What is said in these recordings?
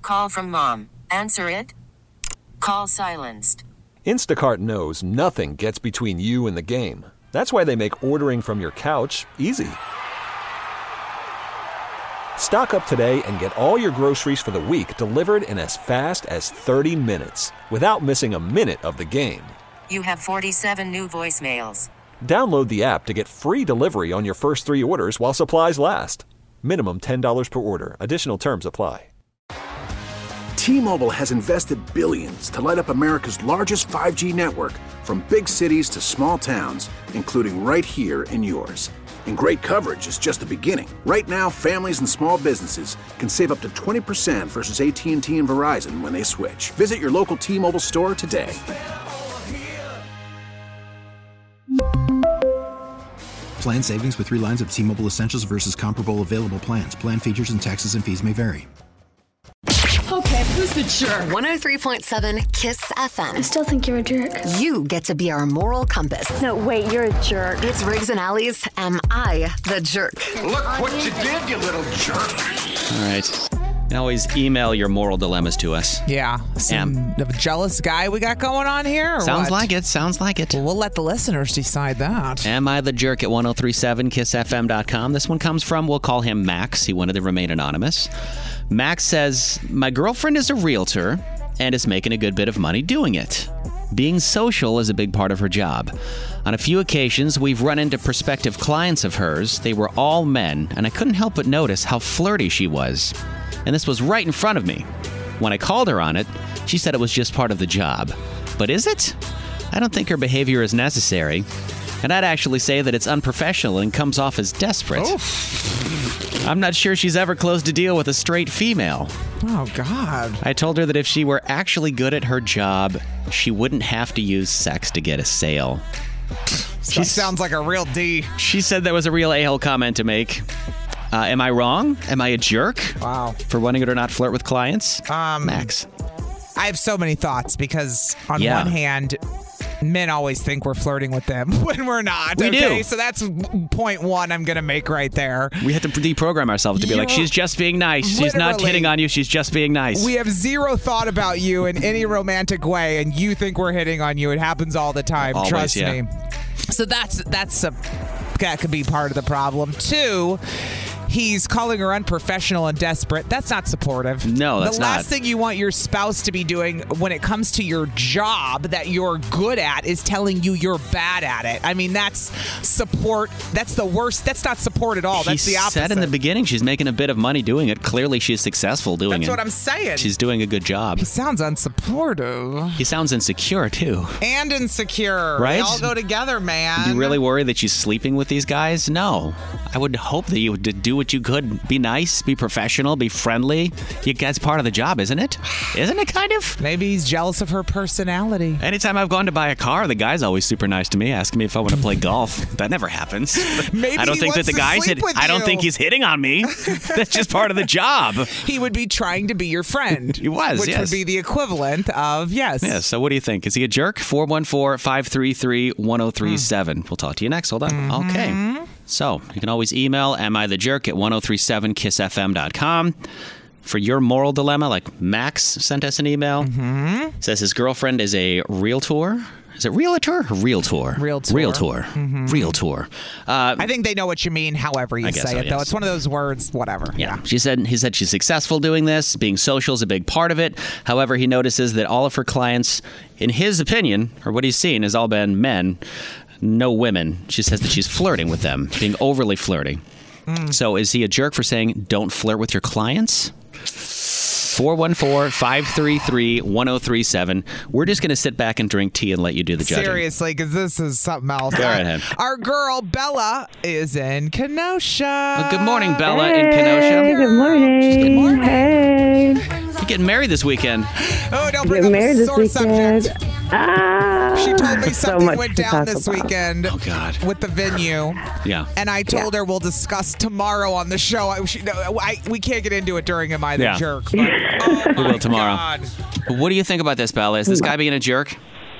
call from mom. Answer it. Call silenced. Instacart knows nothing gets between you and the game. That's why they make ordering from your couch easy. Stock up today and get all your groceries for the week delivered in as fast as 30 minutes without missing a minute of the game. You have 47 new voicemails. Download the app to get free delivery on your first 3 orders while supplies last. Minimum $10 per order. Additional terms apply. T-Mobile has invested billions to light up America's largest 5G network, from big cities to small towns, including right here in yours. And great coverage is just the beginning. Right now, families and small businesses can save up to 20% versus AT&T and Verizon when they switch. Visit your local T-Mobile store today. Plan savings with 3 lines of T-Mobile Essentials versus comparable available plans. Plan features and taxes and fees may vary. Okay, who's the jerk? 103.7 KISS FM. I still think you're a jerk. You get to be our moral compass. No, wait, you're a jerk. It's Riggs and Allies. Am I the jerk? Look what you did, you little jerk. All right. You can always email your moral dilemmas to us. Yeah. Some jealous guy we got going on here? Or Sounds what? like it. Sounds like it. Well, we'll let the listeners decide that. Am I the jerk at 1037kissfm.com? This one comes from, we'll call him Max. He wanted to remain anonymous. Max says, my girlfriend is a realtor and is making a good bit of money doing it. Being social is a big part of her job. On a few occasions, we've run into prospective clients of hers. They were all men, and I couldn't help but notice how flirty she was. And this was right in front of me. When I called her on it, she said it was just part of the job. But is it? I don't think her behavior is necessary. And I'd actually say that it's unprofessional and comes off as desperate. Oof. I'm not sure she's ever closed a deal with a straight female. Oh, God. I told her that if she were actually good at her job, she wouldn't have to use sex to get a sale. She sounds like a real D. She said that was a real a-hole comment to make. Am I wrong? Am I a jerk? Wow. For wanting her to not flirt with clients? Max. I have so many thoughts because on one hand, men always think we're flirting with them when we're not. We do. So that's point one I'm going to make right there. We have to deprogram ourselves to be like, she's just being nice. She's not hitting on you. She's just being nice. We have zero thought about you in any romantic way, and you think we're hitting on you. It happens all the time. Always, Trust me. So that could be part of the problem. 2, he's calling her unprofessional and desperate. That's not supportive. No, that's not. The last thing you want your spouse to be doing when it comes to your job that you're good at is telling you you're bad at it. I mean, that's support. That's the worst. That's not support at all. That's the opposite. He said in the beginning she's making a bit of money doing it. Clearly she's successful doing it. That's what I'm saying. She's doing a good job. He sounds unsupportive. He sounds insecure, too. And insecure. Right? They all go together, man. Do you really worry that she's sleeping with these guys? No. I would hope that you would do what you could. Be nice, be professional, be friendly. That's part of the job, isn't it? Isn't it kind of? Maybe he's jealous of her personality. Anytime I've gone to buy a car, the guy's always super nice to me, asking me if I want to play golf. That never happens. Maybe I don't think that the guy's I don't think he's hitting on me. That's just part of the job. He would be trying to be your friend. He was, which would be the equivalent of yes. Yes. So what do you think? Is he a jerk? 414-533-1037. We'll talk to you next. Hold on. Okay. So you can always email amithejerk at 1037kissfm.com for your moral dilemma. Like Max sent us an email. Says his girlfriend is a realtor. Is it realtor or realtor? Realtor. Realtor. Realtor. I think they know what you mean, however you say it, though. It's one of those words, whatever. Yeah. He said she's successful doing this. Being social is a big part of it. However, he notices that all of her clients, in his opinion, or what he's seen, has all been men. No women. She says that she's flirting with them, being overly flirty. So is he a jerk for saying don't flirt with your clients? 414-533-1037. We're just going to sit back and drink tea and let you do the judging. Seriously, because this is something else. Go right ahead. Our girl, Bella, is in Kenosha. Good morning, Bella in Kenosha. Good morning. Good morning. Hey. You're getting married this weekend. Oh, don't bring up a sore subject. She told me something went down this weekend. Oh, God. With the venue. Yeah. And I told her we'll discuss tomorrow on the show. We can't get into it during Am I the Jerk. But, we will tomorrow. God. What do you think about this, Bella? Is this guy being a jerk?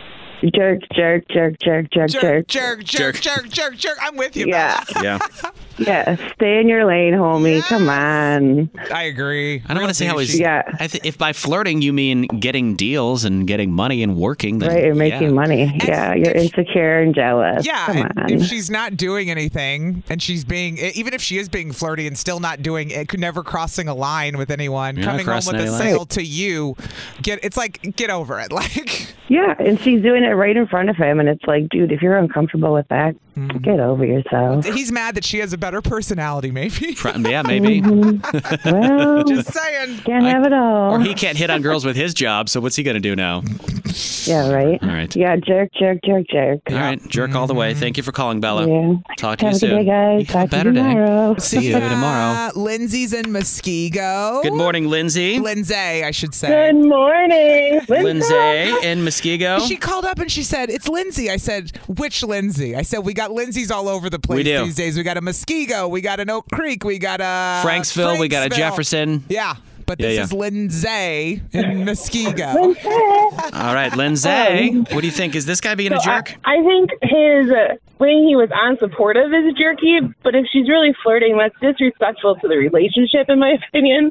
Jerk. I'm with you, Bella. Bella. Yeah. Yeah, stay in your lane, homie. Yes. Come on. I agree. I don't want to say how he's. Yeah. If by flirting you mean getting deals and getting money and working, then Right, you're making money. Yeah, you're insecure and jealous. Yeah, Come and on. if she's not doing anything and she's being, even if she is being flirty and still not doing it, never crossing a line with anyone, You're not coming home crossing with a any sale lines. to you, get over it. Like, Yeah, and she's doing it right in front of him, and it's like, dude, if you're uncomfortable with that, get over yourself. he's mad that she has a better personality, maybe. Yeah, maybe. Well, Just saying. can't have it all. Or he can't hit on girls with his job, so what's he going to do now? Yeah, right. All right. Yeah, jerk. All right, jerk all the way. Thank you for calling, Bella. Yeah. Talk to Have you a good soon. day, guys. You have a Talk to better you day. tomorrow. See you tomorrow. Lindsay's in Muskego. Good morning, Lindsay. Lindsay, I should say. Good morning, Lindsay in Muskego. She called up and she said, "It's Lindsay." I said, "Which Lindsay?" I said, "We got Lindsay's all over the place We do. these days. We got a Muskego, we got an Oak Creek, we got a Franksville, we got a Franksville." Jefferson. Yeah, but this is Lindsay in Muskego. All right, Lindsay. What do you think? Is this guy being a jerk? I think his way he was unsupportive is jerky, but if she's really flirting, that's disrespectful to the relationship, in my opinion.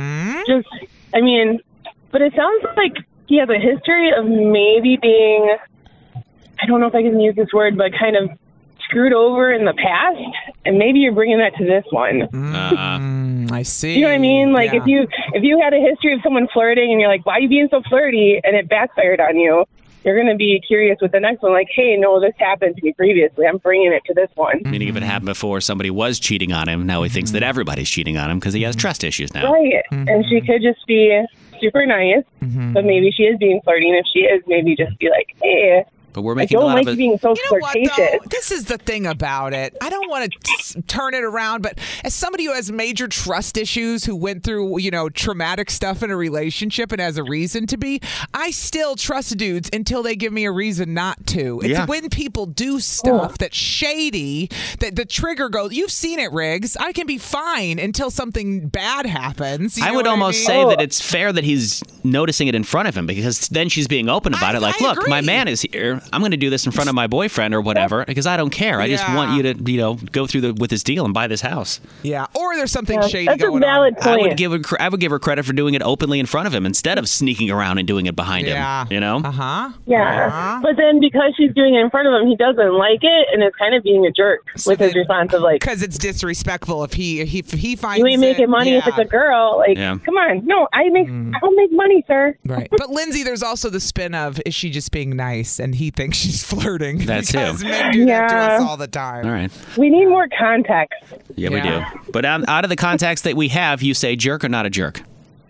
But it sounds like he has a history of maybe being, I don't know if I can use this word, but kind of screwed over in the past, and maybe you're bringing that to this one. I see. You know what I mean? Like, Yeah. if you had a history of someone flirting and you're like, why are you being so flirty, and it backfired on you, you're going to be curious with the next one, like, hey, no, this happened to me previously. I'm bringing it to this one. Meaning if it happened before, somebody was cheating on him. Now he thinks that everybody's cheating on him because he has trust issues now. Right. And she could just be super nice, but maybe she is being flirty. And if she is, maybe just be like, hey, But we're I making a don't lot like of you it. being so You know what, flirtatious. though? This is the thing about it. I don't want to turn it around, but as somebody who has major trust issues, who went through, traumatic stuff in a relationship and has a reason to be, I still trust dudes until they give me a reason not to. It's Yeah. when people do stuff that's shady that the trigger goes, you've seen it, Riggs. I can be fine until something bad happens. You I know would what almost mean? say that it's fair that he's noticing it in front of him because then she's being open about it. Like, I look, agree. my man is here. I'm going to do this in front of my boyfriend or whatever because I don't care. I just want you to, go through with this deal and buy this house. Yeah, or there's something shady That's a going valid on. I point. would give her credit for doing it openly in front of him instead of sneaking around and doing it behind Yeah. him. You know? Uh-huh. Yeah. But then because she's doing it in front of him, he doesn't like it, and is kind of being a jerk with his response of like, Because it's disrespectful if he finds you ain't making money if yeah. it's a girl. Like, Yeah. come on. No, I don't make money, sir. Right. But Lindsay, there's also the spin of, is she just being nice? And he thinks she's flirting. That's because him. men do that to Yeah. us all the time. All right. We need more context. Yeah, we do. But out of the context that we have, you say jerk or not a jerk?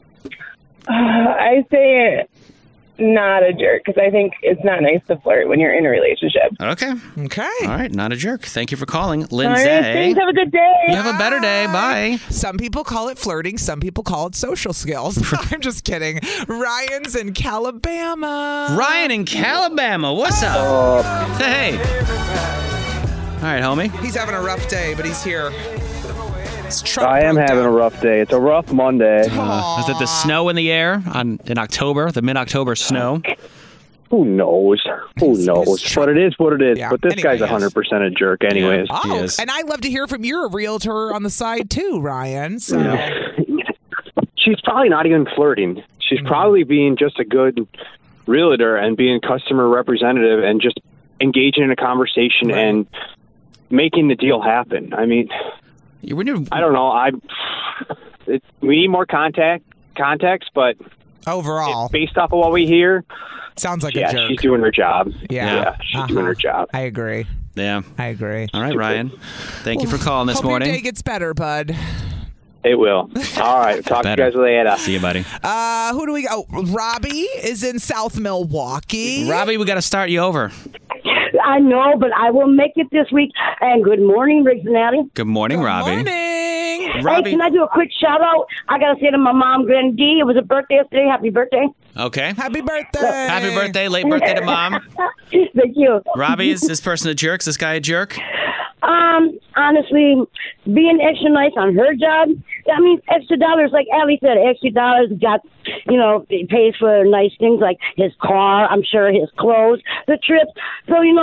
I say not a jerk because I think it's not nice to flirt when you're in a relationship. Okay. Okay. All right. Not a jerk. Thank you for calling. All Lindsay. right, thanks. Have a good day. You have a better day. Bye. Some people call it flirting. Some people call it social skills. I'm just kidding. Ryan's in Calabama. Ryan in Calabama. What's up? Hey. All right, homie. He's having a rough day, but he's here. I am having a rough day. It's a rough Monday. Is it the snow in the air in October, the mid-October snow? Who knows? Who knows? But it is what it is. Yeah. But this Anyway, guy's 100% a jerk anyways. Oh, and I'd love to hear from you're a realtor on the side too, Ryan. So. She's probably not even flirting. She's probably being just a good realtor and being customer representative and just engaging in a conversation and making the deal happen. I mean, I don't know. We need more context, but overall, based off of what we hear, sounds like a jerk. she's doing her job. Yeah. She's doing her job. I agree. Yeah. I agree. All right, Ryan. Thank you for calling this Hope morning. your day gets better, bud. It will. All right. Talk to you guys later. See you, buddy. Who do we got? Oh, Robbie is in South Milwaukee. Robbie, we got to start you over. I know, but I will make it this week. And good morning, Riggs and Alley. Good morning, Robbie. Morning. Hey, can I do a quick shout out? I got to say to my mom, Granny D, it was her birthday yesterday. Happy birthday. Okay. Happy birthday. Happy birthday. Late birthday to Mom. Thank you. Robbie, is this person a jerk? Is this guy a jerk? Honestly, being extra nice on her job, I mean, extra dollars, like Allie said, extra dollars got, it pays for nice things like his car, I'm sure his clothes, the trips. So,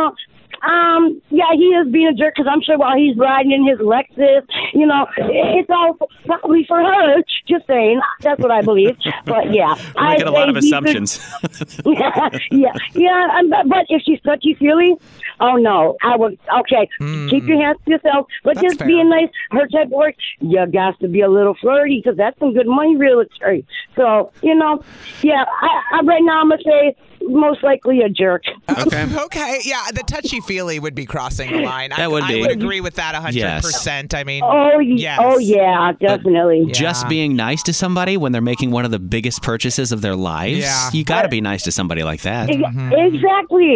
Yeah, he is being a jerk because I'm sure while he's riding in his Lexus, it's all probably for her. Just saying. That's what I believe. But yeah. You're making a lot of assumptions. Yeah. But if she's touchy-feely, oh no, I would, okay, keep your hands to yourself. But That's just fair. being nice, her type of work, you got to be a little flirty because that's some good money realtor. So, yeah, I right now I'm going to say most likely a jerk. Okay. Yeah, the touchy-feely would be crossing the line. That would be. I would agree with that 100%. Yes. I mean, yes. Oh, yeah, definitely. Just being nice to somebody when they're making one of the biggest purchases of their lives, you got to be nice to somebody like that. Exactly.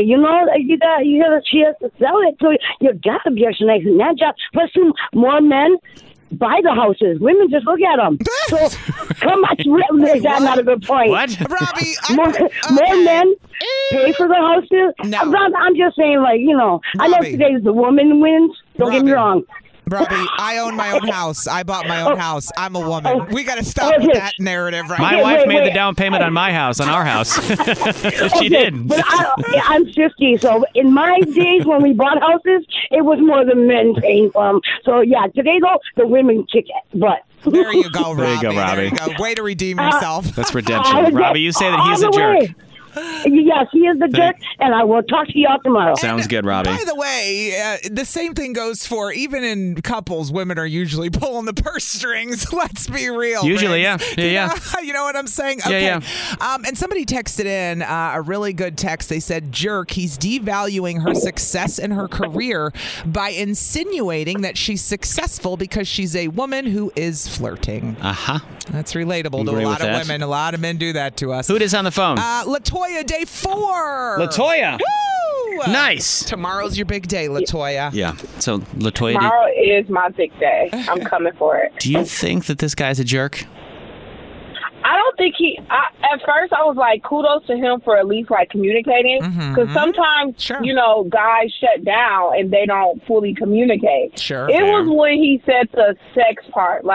She has to sell it, so you got to be extra nice in that job. Plus, more men buy the houses. Women just look at them. So, come on, is that not a good point? What? Robbie, more men pay for the houses. No. I'm just saying, I know today the woman wins. Don't get me wrong. Robbie, I own my own house. I bought my own house. I'm a woman. We got to stop with that narrative right My now. wife made the down payment on our house. She did. But I'm 50, so in my days when we bought houses, it was more the men paying for them. So, yeah, today, though, the women kick butt. There you go, Robbie. There you go, Robbie. There you go. Way to redeem yourself. That's redemption. Robbie, you say that he's a all the jerk. way. Yes, he is the jerk, and I will talk to y'all tomorrow. Sounds good, Robbie. By the way, the same thing goes for even in couples. Women are usually pulling the purse strings. Let's be real. Usually, Riggs. yeah. You know what I'm saying? Yeah, Okay. And somebody texted in a really good text. They said, "Jerk. He's devaluing her success in her career by insinuating that she's successful because she's a woman who is flirting." That's relatable to a lot of women. A lot of men do that to us. Who it is on the phone? Latoya, day 4. Latoya. Woo! Nice. Tomorrow's your big day, Latoya. Yeah. So, Latoya, Tomorrow is my big day. I'm coming for it. do you think that this guy's a jerk? I don't think at first I was like, kudos to him for at least communicating. Because sometimes, guys shut down and they don't fully communicate. Sure. It was when he said the sex part.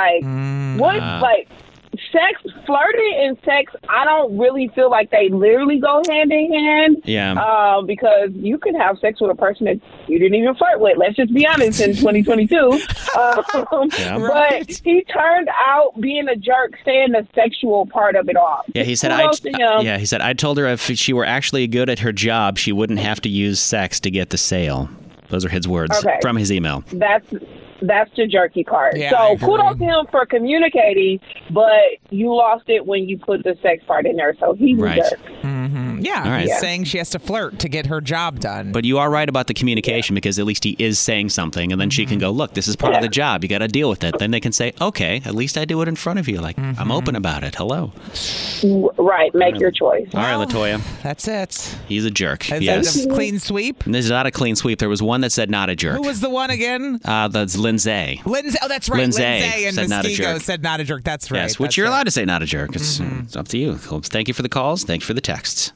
Sex, flirting and sex, I don't really feel like they literally go hand in hand. Yeah. Because you could have sex with a person that you didn't even flirt with. Let's just be honest in 2022. But he turned out being a jerk, saying the sexual part of it all. Yeah, he said, he said, I told her if she were actually good at her job, she wouldn't have to use sex to get the sale. Those are his words from his email. That's the jerky part. Yeah, so kudos to him for communicating, but you lost it when you put the sex part in there. So he's a jerk. Yeah, All right. he's saying she has to flirt to get her job done. But you are right about the communication because at least he is saying something, and then she can go, look, this is part of the job. You got to deal with it. Then they can say, okay, at least I do it in front of you. I'm open about it. Hello. Right. Make your choice. All right, Latoya. That's it. He's a jerk. Is yes. that a clean sweep? This is not a clean sweep. There was one that said not a jerk. Who was the one again? That's Lindsay. Lindsay. Oh, that's right. Lindsay and said not a Muskego jerk. said not a jerk. That's right. Yes, which you're allowed to say not a jerk. It's up to you. Thank you for the calls. Thank you for the texts.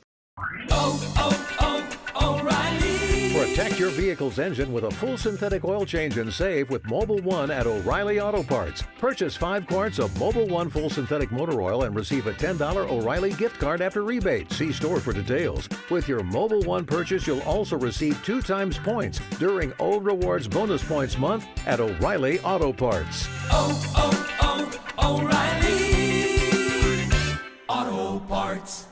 Protect your vehicle's engine with a full synthetic oil change and save with Mobil 1 at O'Reilly Auto Parts. Purchase 5 quarts of Mobil 1 full synthetic motor oil and receive a $10 O'Reilly gift card after rebate. See store for details. With your Mobil 1 purchase, you'll also receive 2 times points during O Rewards Bonus Points Month at O'Reilly Auto Parts. O'Reilly Auto Parts.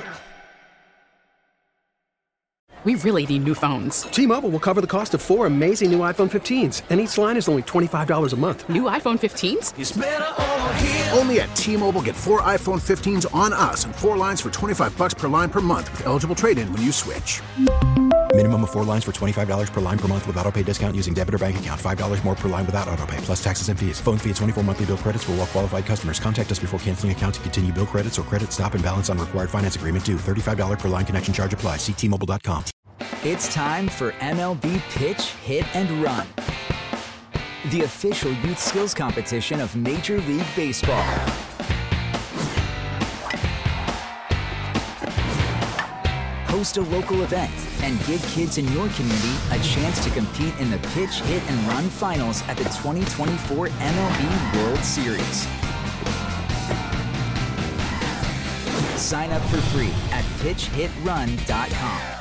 We really need new phones. T-Mobile will cover the cost of 4 amazing new iPhone 15s, and each line is only $25 a month. New iPhone 15s? It's better over here. Only at T-Mobile, get 4 iPhone 15s on us and 4 lines for $25 per line per month with eligible trade-in when you switch. Minimum of 4 lines for $25 per line per month with autopay discount using debit or bank account. $5 more per line without autopay, plus taxes and fees. Phone fee at 24 monthly bill credits for well-qualified customers. Contact us before canceling account to continue bill credits or credit stop and balance on required finance agreement due. $35 per line connection charge applies. See T-Mobile.com. It's time for MLB Pitch, Hit, and Run, the official youth skills competition of Major League Baseball. Host a local event and give kids in your community a chance to compete in the Pitch, Hit, and Run finals at the 2024 MLB World Series. Sign up for free at pitchhitrun.com.